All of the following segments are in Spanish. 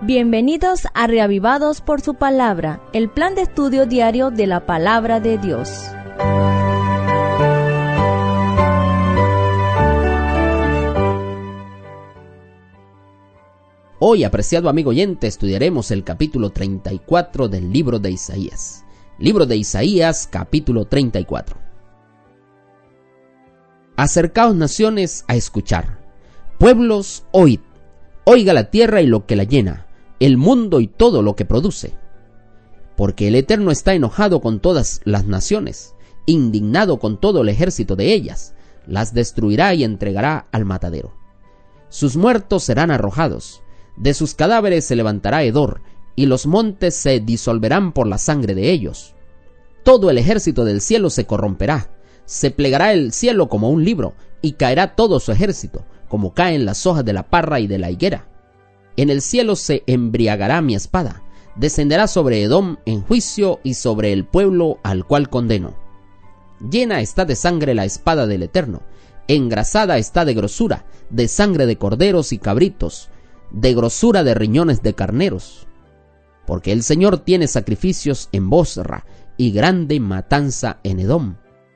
Bienvenidos a Reavivados por su Palabra, el plan de estudio diario de la Palabra de Dios. Hoy, apreciado amigo oyente, estudiaremos el capítulo 34 del libro de Isaías. Libro de Isaías, capítulo 34. Acercaos, naciones, a escuchar. Pueblos, oíd. Oiga la tierra y lo que la llena, el mundo y todo lo que produce. Porque el Eterno está enojado con todas las naciones, indignado con todo el ejército de ellas, las destruirá y entregará al matadero. Sus muertos serán arrojados, de sus cadáveres se levantará hedor, y los montes se disolverán por la sangre de ellos. Todo el ejército del cielo se corromperá, se plegará el cielo como un libro, y caerá todo su ejército, como caen las hojas de la parra y de la higuera. En el cielo se embriagará mi espada, descenderá sobre Edom en juicio y sobre el pueblo al cual condeno. Llena está de sangre la espada del Eterno, engrasada está de grosura, de sangre de corderos y cabritos, de grosura de riñones de carneros. Porque el Señor tiene sacrificios en Bosra y grande matanza en Edom.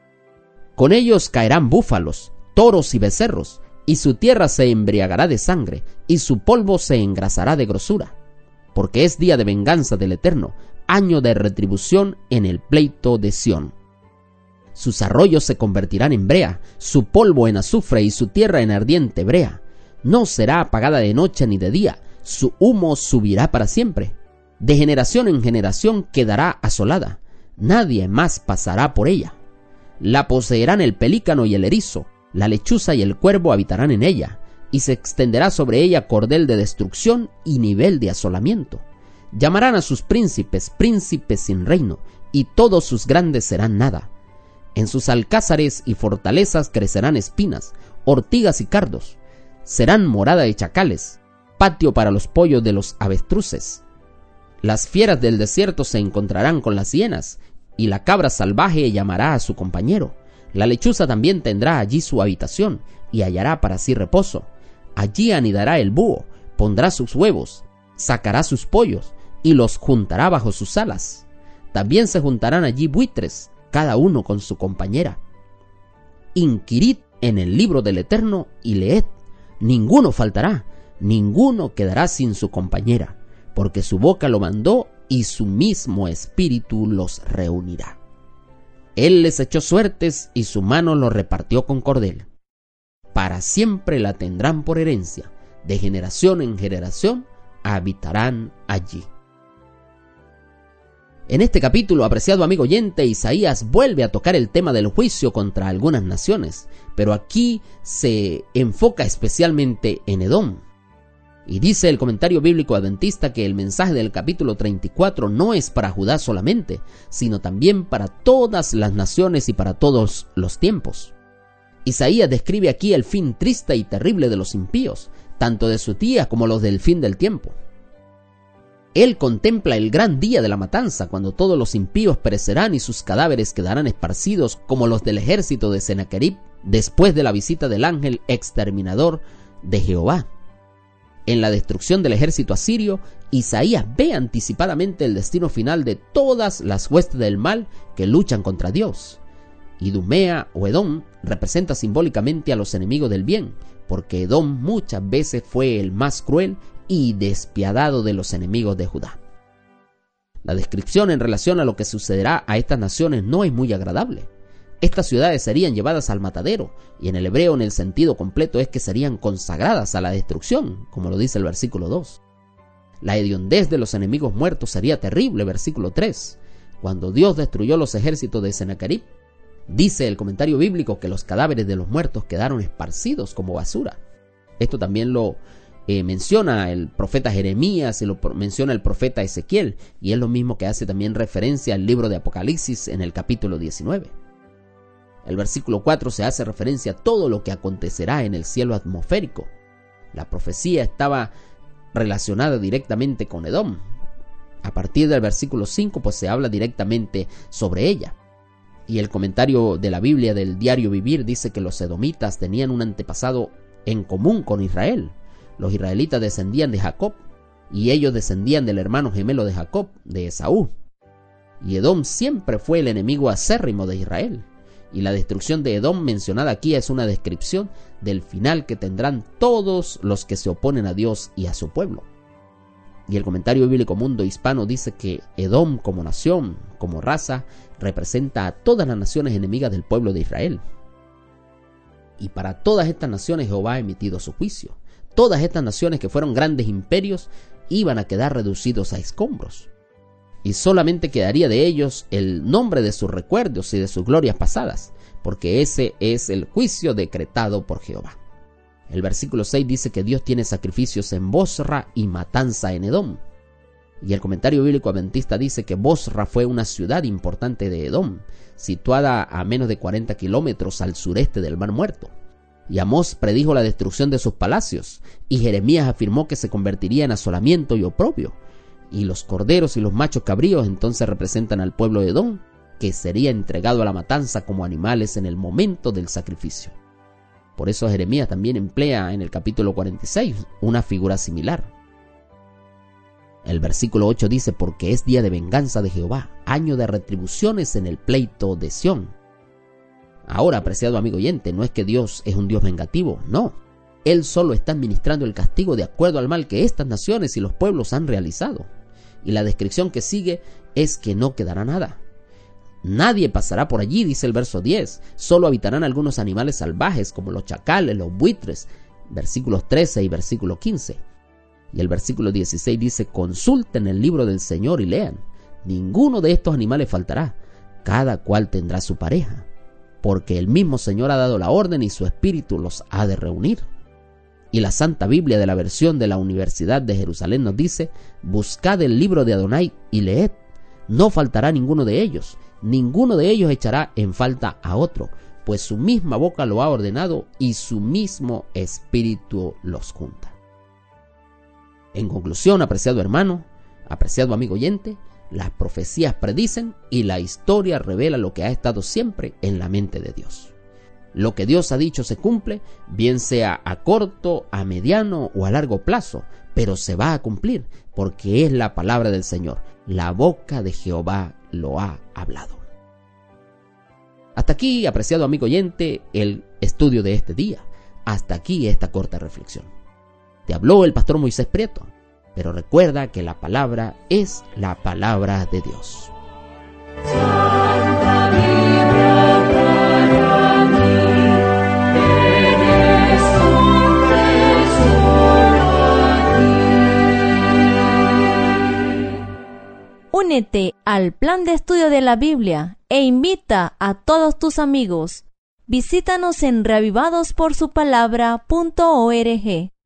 Con ellos caerán búfalos, toros y becerros, y su tierra se embriagará de sangre, y su polvo se engrasará de grosura. Porque es día de venganza del Eterno, año de retribución en el pleito de Sión. Sus arroyos se convertirán en brea, su polvo en azufre y su tierra en ardiente brea. No será apagada de noche ni de día, su humo subirá para siempre. De generación en generación quedará asolada, nadie más pasará por ella. La poseerán el pelícano y el erizo, la lechuza y el cuervo habitarán en ella, y se extenderá sobre ella cordel de destrucción y nivel de asolamiento. Llamarán a sus príncipes, príncipes sin reino, y todos sus grandes serán nada. En sus alcázares y fortalezas crecerán espinas, ortigas y cardos. Serán morada de chacales, patio para los pollos de los avestruces. Las fieras del desierto se encontrarán con las hienas, y la cabra salvaje llamará a su compañero. La lechuza también tendrá allí su habitación, y hallará para sí reposo. Allí anidará el búho, pondrá sus huevos, sacará sus pollos, y los juntará bajo sus alas. También se juntarán allí buitres, cada uno con su compañera. Inquirid en el libro del Eterno y leed. Ninguno faltará, ninguno quedará sin su compañera, porque su boca lo mandó y su mismo espíritu los reunirá. Él les echó suertes y su mano los repartió con cordel. Para siempre la tendrán por herencia, de generación en generación habitarán allí. En este capítulo, apreciado amigo oyente, Isaías vuelve a tocar el tema del juicio contra algunas naciones, pero aquí se enfoca especialmente en Edom. Y dice el comentario bíblico adventista que el mensaje del capítulo 34 no es para Judá solamente, sino también para todas las naciones y para todos los tiempos. Isaías describe aquí el fin triste y terrible de los impíos, tanto de sus días como los del fin del tiempo. Él contempla el gran día de la matanza, cuando todos los impíos perecerán y sus cadáveres quedarán esparcidos como los del ejército de Sennacherib, después de la visita del ángel exterminador de Jehová. En la destrucción del ejército asirio, Isaías ve anticipadamente el destino final de todas las huestes del mal que luchan contra Dios. Idumea o Edom representa simbólicamente a los enemigos del bien, porque Edom muchas veces fue el más cruel y despiadado de los enemigos de Judá. La descripción en relación a lo que sucederá a estas naciones no es muy agradable. Estas ciudades serían llevadas al matadero, y en el hebreo en el sentido completo es que serían consagradas a la destrucción, como lo dice el versículo 2. La hediondez de los enemigos muertos sería terrible, versículo 3. Cuando Dios destruyó los ejércitos de Sennacherib, dice el comentario bíblico que los cadáveres de los muertos quedaron esparcidos como basura. Esto también lo menciona el profeta Jeremías y lo menciona el profeta Ezequiel, y es lo mismo que hace también referencia al libro de Apocalipsis en el capítulo 19. El versículo 4 se hace referencia a todo lo que acontecerá en el cielo atmosférico. La profecía estaba relacionada directamente con Edom. A partir del versículo 5 pues se habla directamente sobre ella. Y el comentario de la Biblia del Diario Vivir dice que los edomitas tenían un antepasado en común con Israel. Los israelitas descendían de Jacob, y ellos descendían del hermano gemelo de Jacob, de Esaú. Y Edom siempre fue el enemigo acérrimo de Israel. Y la destrucción de Edom mencionada aquí es una descripción del final que tendrán todos los que se oponen a Dios y a su pueblo. Y el comentario bíblico Mundo Hispano dice que Edom como nación, como raza, representa a todas las naciones enemigas del pueblo de Israel. Y para todas estas naciones Jehová ha emitido su juicio. Todas estas naciones que fueron grandes imperios iban a quedar reducidos a escombros. Y solamente quedaría de ellos el nombre de sus recuerdos y de sus glorias pasadas, porque ese es el juicio decretado por Jehová. El versículo 6 dice que Dios tiene sacrificios en Bosra y matanza en Edom. Y el comentario bíblico adventista dice que Bosra fue una ciudad importante de Edom, situada a menos de 40 kilómetros al sureste del Mar Muerto. Y Amós predijo la destrucción de sus palacios, y Jeremías afirmó que se convertiría en asolamiento y oprobio. Y los corderos y los machos cabríos entonces representan al pueblo de Edom, que sería entregado a la matanza como animales en el momento del sacrificio. Por eso Jeremías también emplea en el capítulo 46 una figura similar. El versículo 8 dice: porque es día de venganza de Jehová, año de retribuciones en el pleito de Sión. Ahora, apreciado amigo oyente, no es que Dios es un Dios vengativo, no. Él solo está administrando el castigo de acuerdo al mal que estas naciones y los pueblos han realizado. Y la descripción que sigue es que no quedará nada. Nadie pasará por allí, dice el verso 10. Solo habitarán algunos animales salvajes como los chacales, los buitres, versículos 13 y versículo 15. Y el versículo 16 dice: consulten el libro del Señor y lean. Ninguno de estos animales faltará, cada cual tendrá su pareja, porque el mismo Señor ha dado la orden y su espíritu los ha de reunir. Y la Santa Biblia de la versión de la Universidad de Jerusalén nos dice: buscad el libro de Adonai y leed, no faltará ninguno de ellos echará en falta a otro, pues su misma boca lo ha ordenado y su mismo espíritu los junta. En conclusión, apreciado hermano, apreciado amigo oyente, las profecías predicen y la historia revela lo que ha estado siempre en la mente de Dios. Lo que Dios ha dicho se cumple, bien sea a corto, a mediano o a largo plazo, pero se va a cumplir, porque es la palabra del Señor. La boca de Jehová lo ha hablado. Hasta aquí, apreciado amigo oyente, el estudio de este día. Hasta aquí esta corta reflexión. Te habló el pastor Moisés Prieto, pero recuerda que la palabra es la palabra de Dios. Santa Biblia para mí, eres un tesoro aquí. Únete al plan de estudio de la Biblia e invita a todos tus amigos. Visítanos en reavivadosporsupalabra.org.